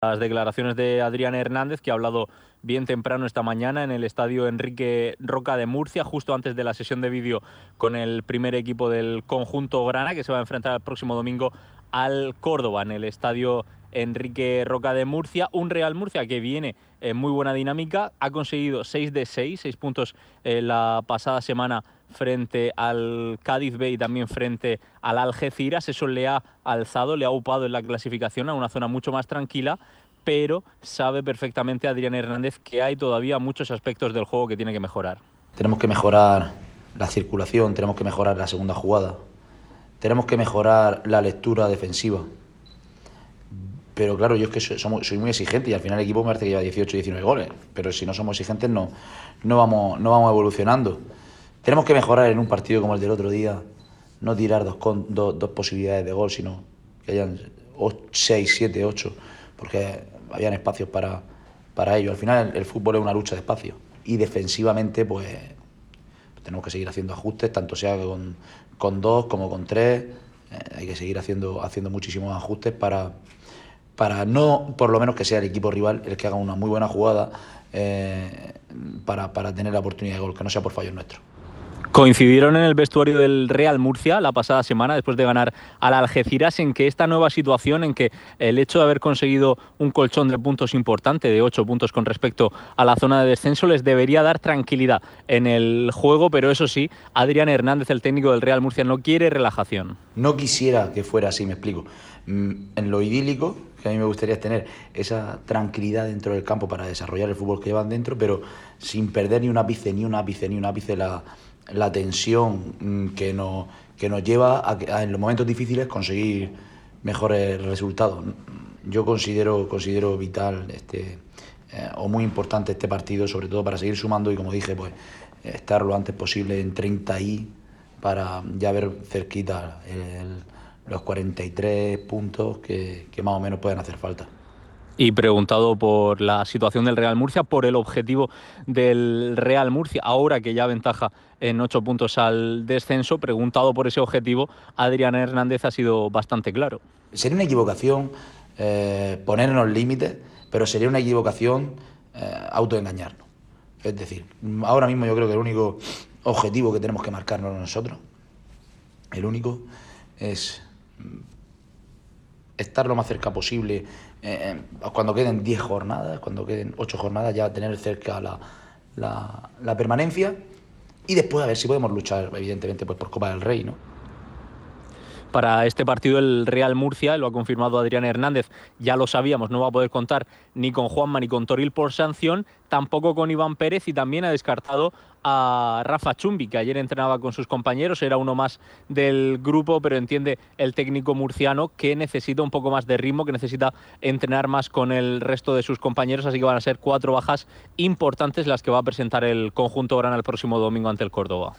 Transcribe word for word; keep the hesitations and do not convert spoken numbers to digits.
Las declaraciones de Adrián Hernández, que ha hablado bien temprano esta mañana en el estadio Enrique Roca de Murcia, justo antes de la sesión de vídeo con el primer equipo del conjunto grana, que se va a enfrentar el próximo domingo al Córdoba en el estadio Enrique Roca de Murcia. Un Real Murcia que viene en muy buena dinámica, ha conseguido seis de seis, seis puntos eh, la pasada semana frente al Cádiz B y también frente al Algeciras. Eso le ha alzado, le ha upado en la clasificación a una zona mucho más tranquila, pero sabe perfectamente Adrián Hernández que hay todavía muchos aspectos del juego que tiene que mejorar. Tenemos que mejorar la circulación, tenemos que mejorar la segunda jugada, tenemos que mejorar la lectura defensiva. Pero claro, yo es que soy, somos, soy muy exigente y al final el equipo me parece que lleva dieciocho, diecinueve goles. Pero si no somos exigentes no, no, vamos, no vamos evolucionando. Tenemos que mejorar en un partido como el del otro día, no tirar dos, con, dos, dos posibilidades de gol, sino que hayan seis, siete, ocho, porque habían espacios para, para ello. Al final el, el fútbol es una lucha de espacio y defensivamente pues tenemos que seguir haciendo ajustes, tanto sea con, con dos como con tres. Eh, hay que seguir haciendo, haciendo muchísimos ajustes para, para no, por lo menos que sea el equipo rival el que haga una muy buena jugada eh, para, para tener la oportunidad de gol, que no sea por fallos nuestros. Coincidieron en el vestuario del Real Murcia la pasada semana, después de ganar al Algeciras, en que esta nueva situación, en que el hecho de haber conseguido un colchón de puntos importante, de ocho puntos con respecto a la zona de descenso, les debería dar tranquilidad en el juego, pero eso sí, Adrián Hernández, el técnico del Real Murcia, no quiere relajación. No quisiera que fuera así, me explico. En lo idílico, que a mí me gustaría tener esa tranquilidad dentro del campo para desarrollar el fútbol que llevan dentro, pero sin perder ni un ápice, ni un ápice, ni un ápice la... la tensión que nos, que nos lleva a, a en los momentos difíciles conseguir mejores resultados. Yo considero, considero vital este, eh, o muy importante este partido, sobre todo para seguir sumando y, como dije, pues estar lo antes posible en treinta y para ya ver cerquita el, los cuarenta y tres puntos que, que más o menos pueden hacer falta. Y preguntado por la situación del Real Murcia, por el objetivo del Real Murcia, ahora que ya aventaja en ocho puntos al descenso, preguntado por ese objetivo, Adrián Hernández ha sido bastante claro. Sería una equivocación eh, ponernos límites, pero sería una equivocación eh, autoengañarnos. Es decir, ahora mismo yo creo que el único objetivo que tenemos que marcarnos nosotros, el único, es estar lo más cerca posible. Eh, cuando queden diez jornadas, cuando queden ocho jornadas, ya tener cerca la, la, la permanencia y después a ver si podemos luchar, evidentemente, pues por Copa del Rey, ¿no? Para este partido el Real Murcia, lo ha confirmado Adrián Hernández, ya lo sabíamos, no va a poder contar ni con Juanma ni con Toril por sanción, tampoco con Iván Pérez, y también ha descartado a Rafa Chumbi, que ayer entrenaba con sus compañeros, era uno más del grupo, pero entiende el técnico murciano que necesita un poco más de ritmo, que necesita entrenar más con el resto de sus compañeros, así que van a ser cuatro bajas importantes las que va a presentar el conjunto grana el próximo domingo ante el Córdoba.